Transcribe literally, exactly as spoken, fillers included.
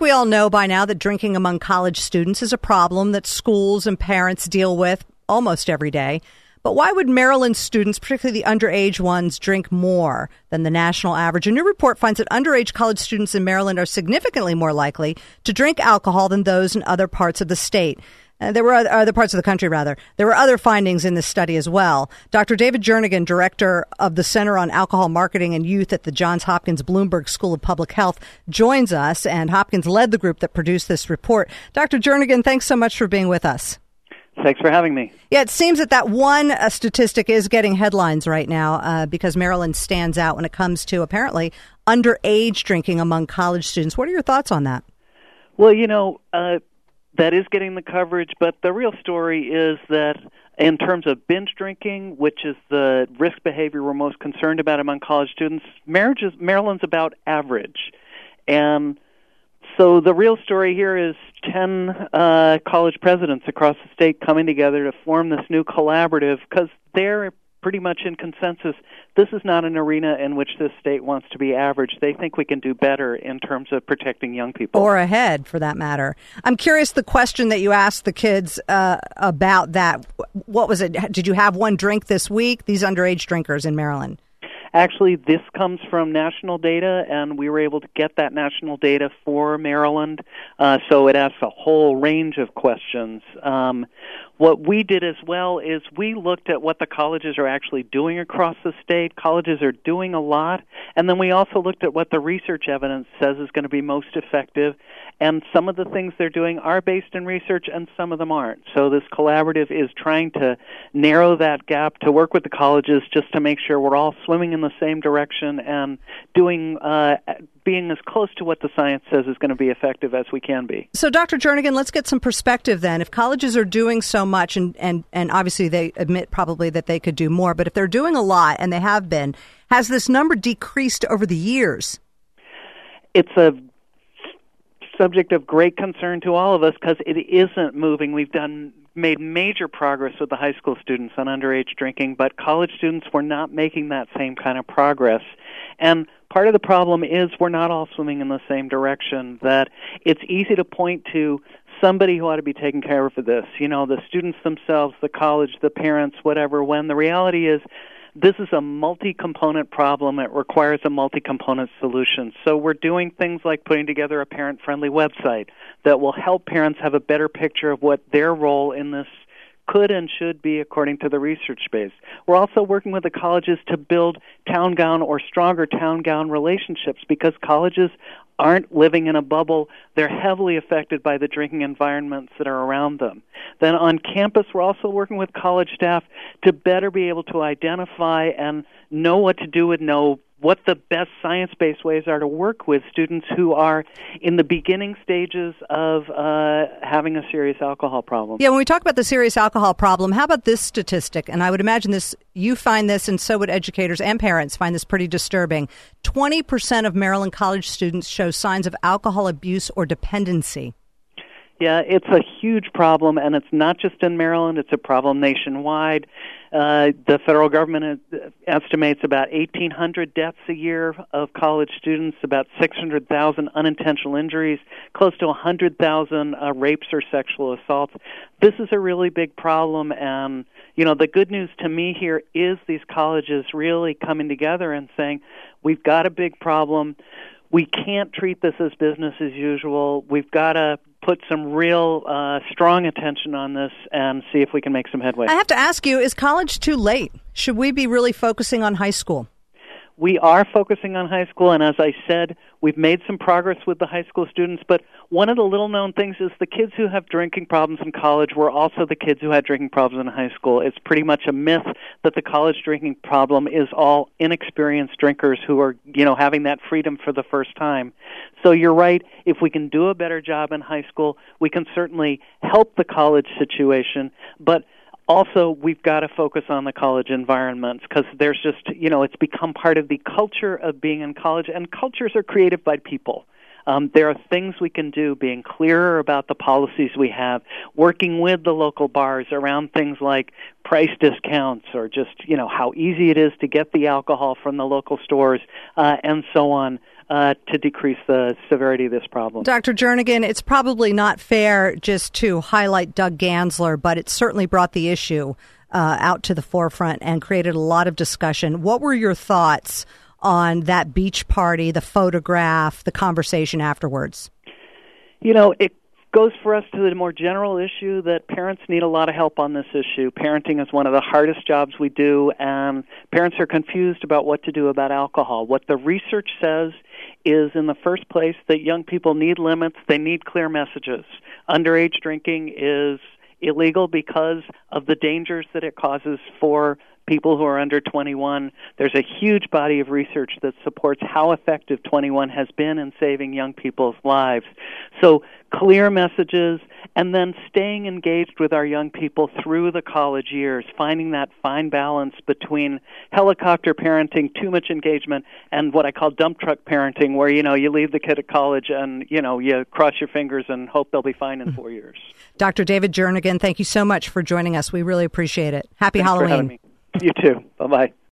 we all know by now that drinking among college students is a problem that schools and parents deal with almost every day. But why would Maryland students, particularly the underage ones, drink more than the national average? A new report finds that underage college students in Maryland are significantly more likely to drink alcohol than those in other parts of the state. Uh, there were other, other parts of the country, rather. There were other findings in this study as well. Doctor David Jernigan, director of the Center on Alcohol Marketing and Youth at the Johns Hopkins Bloomberg School of Public Health, joins us, and Hopkins led the group that produced this report. Doctor Jernigan, thanks so much for being with us. Thanks for having me. Yeah, it seems that that one uh, statistic is getting headlines right now uh, because Maryland stands out when it comes to, apparently, underage drinking among college students. What are your thoughts on that? Well, you know, uh, that is getting the coverage, but the real story is that in terms of binge drinking, which is the risk behavior we're most concerned about among college students, marriage is, Maryland's about average. And so the real story here is ten uh, college presidents across the state coming together to form this new collaborative because they're pretty much in consensus. This is not an arena in which this state wants to be average. They think we can do better in terms of protecting young people. Or ahead, for that matter. I'm curious, the question that you asked the kids uh, about that, what was it? Did you have one drink this week? These underage drinkers in Maryland. Actually, this comes from national data, and we were able to get that national data for Maryland, uh, so it asks a whole range of questions. Um, what we did as well is we looked at what the colleges are actually doing across the state. Colleges are doing a lot, and then we also looked at what the research evidence says is going to be most effective, and some of the things they're doing are based in research, and some of them aren't. So this collaborative is trying to narrow that gap, to work with the colleges just to make sure we're all swimming in the same direction and doing uh, being as close to what the science says is going to be effective as we can be. So, Doctor Jernigan, let's get some perspective then. If colleges are doing so much, and, and, and obviously they admit probably that they could do more, but if they're doing a lot, and they have been, has this number decreased over the years? It's a subject of great concern to all of us because it isn't moving. We've done made major progress with the high school students on underage drinking, but college students were not making that same kind of progress. And part of the problem is we're not all swimming in the same direction, that it's easy to point to somebody who ought to be taking care of this, you know, the students themselves, the college, the parents, whatever, when the reality is this is a multi-component problem. It requires a multi-component solution. So we're doing things like putting together a parent-friendly website that will help parents have a better picture of what their role in this could and should be according to the research base. We're also working with the colleges to build town-gown or stronger town-gown relationships because colleges aren't living in a bubble. They're heavily affected by the drinking environments that are around them. Then on campus, we're also working with college staff to better be able to identify and know what to do and know what the best science-based ways are to work with students who are in the beginning stages of uh, having a serious alcohol problem. Yeah, when we talk about the serious alcohol problem, how about this statistic? And I would imagine this, you find this, and so would educators and parents find this pretty disturbing. twenty percent of Maryland college students show signs of alcohol abuse or dependency. Yeah, it's a huge problem, and it's not just in Maryland. It's a problem nationwide. Uh, the federal government estimates about eighteen hundred deaths a year of college students, about six hundred thousand unintentional injuries, close to one hundred thousand uh, rapes or sexual assaults. This is a really big problem, and, you know, the good news to me here is these colleges really coming together and saying, we've got a big problem. We can't treat this as business as usual. We've got to put some real uh, strong attention on this and see if we can make some headway. I have to ask you, is college too late? Should we be really focusing on high school? We are focusing on high school, and as I said, we've made some progress with the high school students, but one of the little-known things is the kids who have drinking problems in college were also the kids who had drinking problems in high school. It's pretty much a myth that the college drinking problem is all inexperienced drinkers who are, you know, having that freedom for the first time. So you're right, if we can do a better job in high school, we can certainly help the college situation, but also, we've got to focus on the college environments because there's just, you know, it's become part of the culture of being in college, and cultures are created by people. Um, there are things we can do, being clearer about the policies we have, working with the local bars around things like price discounts or just, you know, how easy it is to get the alcohol from the local stores uh, and so on. uh, to decrease the severity of this problem. Doctor Jernigan, it's probably not fair just to highlight Doug Gansler, but it certainly brought the issue uh, out to the forefront and created a lot of discussion. What were your thoughts on that beach party, the photograph, the conversation afterwards? You know, it goes for us to the more general issue that parents need a lot of help on this issue. Parenting is one of the hardest jobs we do, and parents are confused about what to do about alcohol. What the research says is, in the first place, that young people need limits. They need clear messages. Underage drinking is illegal because of the dangers that it causes for people who are under twenty-one. There's a huge body of research that supports how effective twenty-one has been in saving young people's lives. So clear messages, and then staying engaged with our young people through the college years, finding that fine balance between helicopter parenting, too much engagement, and what I call dump truck parenting, where, you know, you leave the kid at college and, you know, you cross your fingers and hope they'll be fine in four years. Doctor David Jernigan, thank you so much for joining us. We really appreciate it. Happy Thanks Halloween. For having me. You too. Bye-bye.